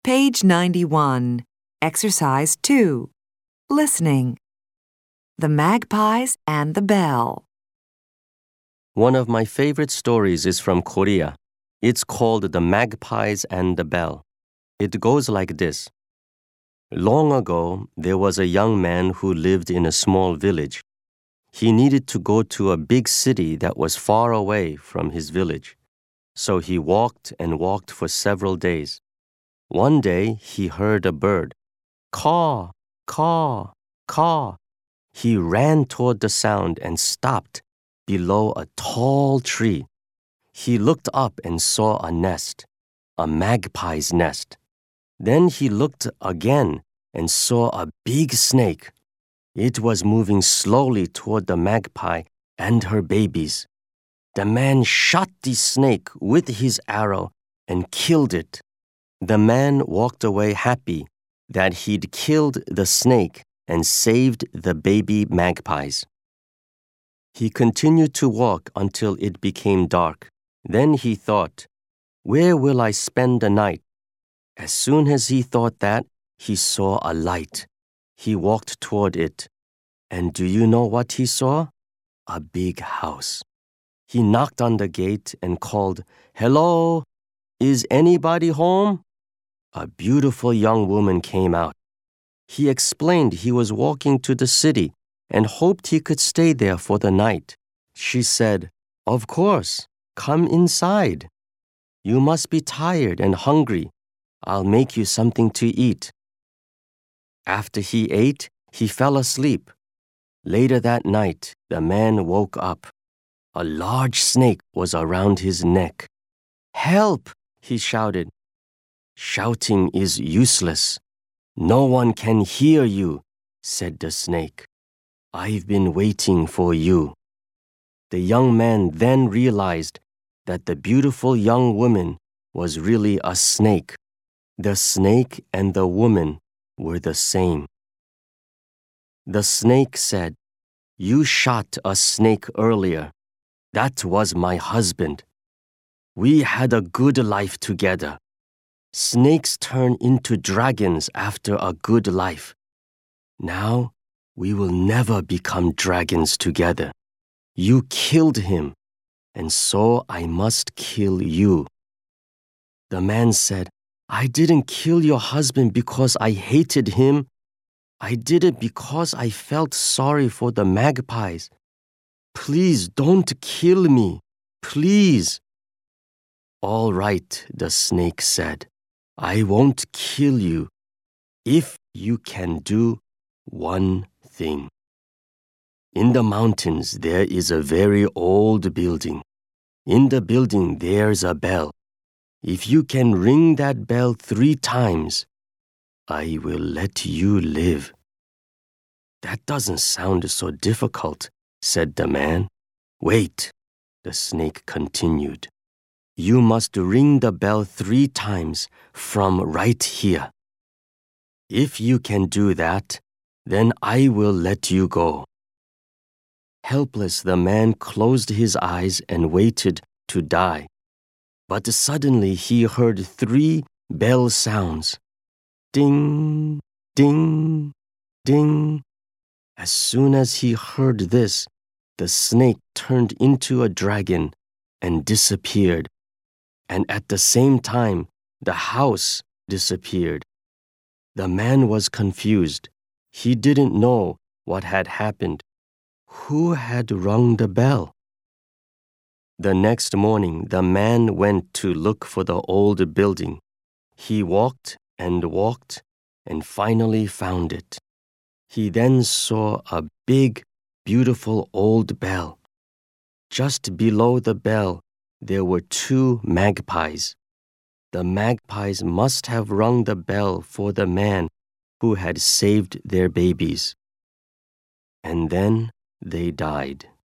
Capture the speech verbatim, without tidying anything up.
Page ninety-one, Exercise two. Listening. The Magpies and the Bell. One of my favorite stories is from Korea. It's called The Magpies and the Bell. It goes like this. Long ago, there was a young man who lived in a small village. He needed to go to a big city that was far away from his village. So he walked and walked for several days. One day, he heard a bird. Caw, caw, caw. He ran toward the sound and stopped below a tall tree. He looked up and saw a nest, a magpie's nest. Then he looked again and saw a big snake. It was moving slowly toward the magpie and her babies. The man shot the snake with his arrow and killed it. The man walked away happy that he'd killed the snake and saved the baby magpies. He continued to walk until it became dark. Then he thought, "Where will I spend the night?" As soon as he thought that, he saw a light. He walked toward it. And do you know what he saw? A big house. He knocked on the gate and called, "Hello, is anybody home?" A beautiful young woman came out. He explained he was walking to the city and hoped he could stay there for the night. She said, "Of course, come inside. You must be tired and hungry. I'll make you something to eat." After he ate, he fell asleep. Later that night, the man woke up. A large snake was around his neck. "Help!" he shouted. "Shouting is useless. No one can hear you," said the snake. "I've been waiting for you." The young man then realized that the beautiful young woman was really a snake. The snake and the woman were the same. The snake said, "You shot a snake earlier. That was my husband. We had a good life together. Snakes turn into dragons after a good life. Now, we will never become dragons together. You killed him, and so I must kill you." The man said, "I didn't kill your husband because I hated him. I did it because I felt sorry for the magpies. Please don't kill me, please." "All right," the snake said. "I won't kill you if you can do one thing. In the mountains, there is a very old building. In the building, there's a bell. If you can ring that bell three times, I will let you live." "That doesn't sound so difficult," said the man. "Wait," the snake continued. "You must ring the bell three times from right here. If you can do that, then I will let you go." Helpless, the man closed his eyes and waited to die. But suddenly he heard three bell sounds. Ding, ding, ding. As soon as he heard this, the snake turned into a dragon and disappeared. And at the same time, the house disappeared. The man was confused. He didn't know what had happened. Who had rung the bell? The next morning, the man went to look for the old building. He walked and walked and finally found it. He then saw a big, beautiful old bell. Just below the bell, there were two magpies. The magpies must have rung the bell for the man who had saved their babies. And then they died.